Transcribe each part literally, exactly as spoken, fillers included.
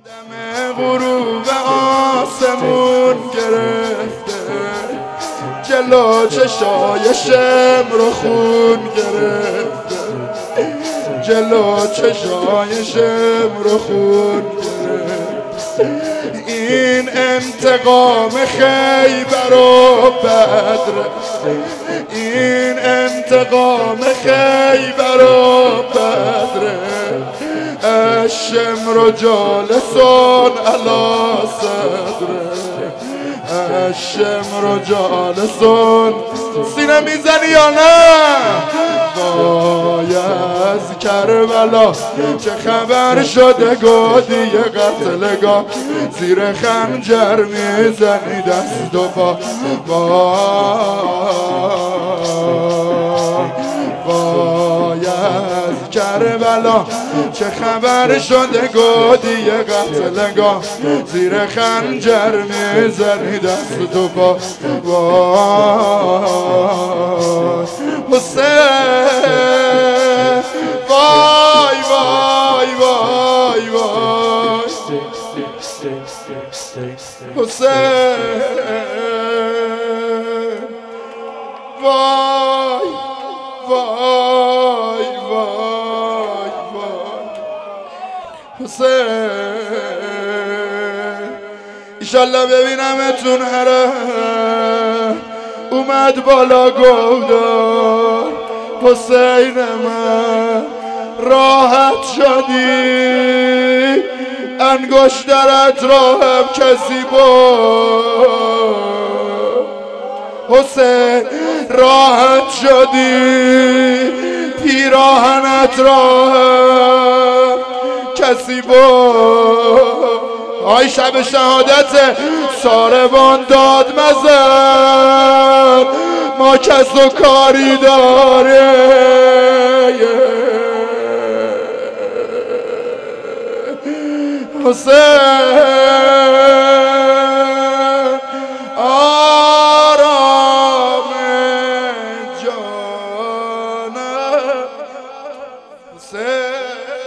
دم غروب آسمون گرفته جلو چشای شمر خون گرفته جلو چشای شمر خون گرفته این انتقام خیبر و بدر این انتقام خیبر و بدر الشمر جالسون علی صدره الشمر جالسون سینه میزنی یا نه؟ وای از کربلا چه خبر شده گودی قتلگاه زیر خنجر میزنی دست و پا وای از کربلا چه خبر شده گودی قتلگاه زیر خنجر میزنی دست و پا وای حسین وای وای وای وای حسین وای وای وای وای حسین ایشالله ببینمتون هره اومد بالا گودار حسین من راحت شدی انگشترت راهم کسی بود حسین راحت شدی پیراهنت راهم کسی بود آی شب شهادت ساربان داد مزن ما کس و کاری داره حسین آرام جانم حسین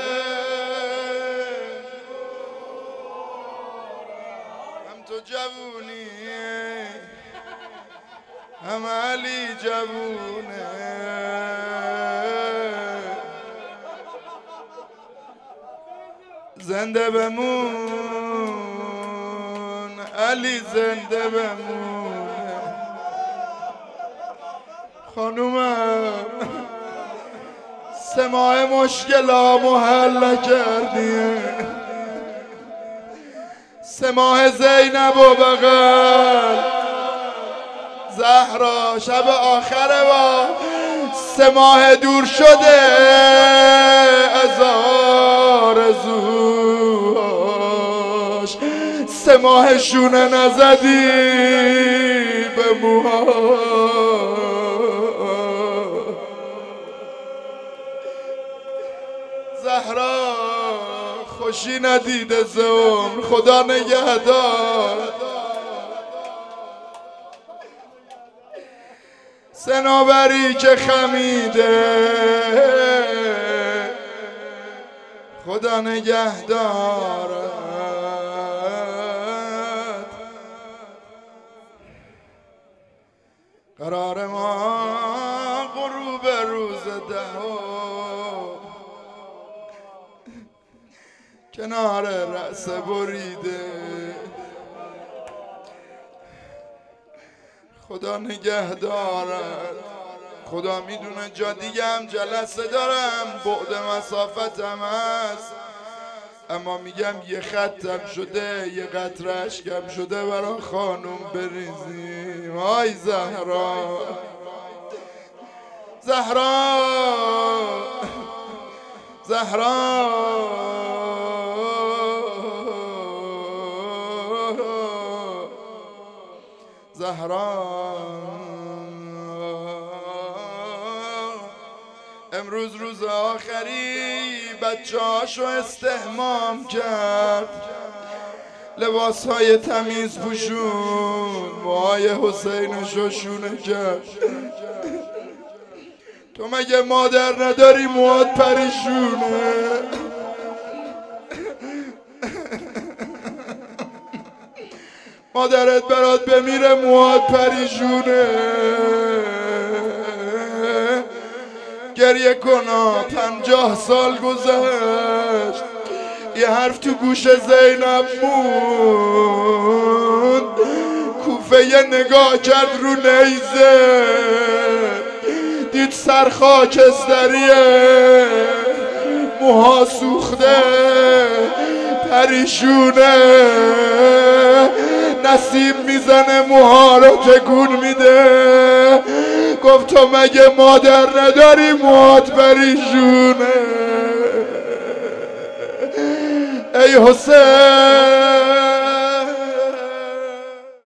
هم تو جوونی هم علی جوونه زنده بمون علی زنده بمون خانومم سه ماه مشکلامو حل کردی سه ماه زینب و بغل زهرا شب آخره با سه ماه دور شده از آرزوهاش سه ماه شونه نزدی به موها زهرا خوشی ندیده زمر خدا نگهدار سنابری که خمیده خدا نگهدارد قرار ما غروب روز دهم کنار رأس بریده خدا نگه دارد خدا میدونه جا دیگه هم جلسه دارم بعد مسافتم هست اما میگم یه خطم شده یه قطره اشکم شده برای خانوم بریزیم آی زهرا زهرا زهرا زهرا امروز روز آخری بچه هاشو استحمام کرد لباس های تمیز پوشون موهای حسینشو شونه کرد تو مگه مادر نداری موهات پریشونه مادرت برات بمیره موهات پریشونه. گریه کنا پنجاه سال گذشت یه حرف تو گوش زینب موند. کوفه یه نگاه کرد رو نیزه دید سر خاکستریه موها سوخته پریشونه. نسیم میزنه موها رو تکون میده. گفت تو مگه مادر نداری موهات پریشونه؟ ای حسین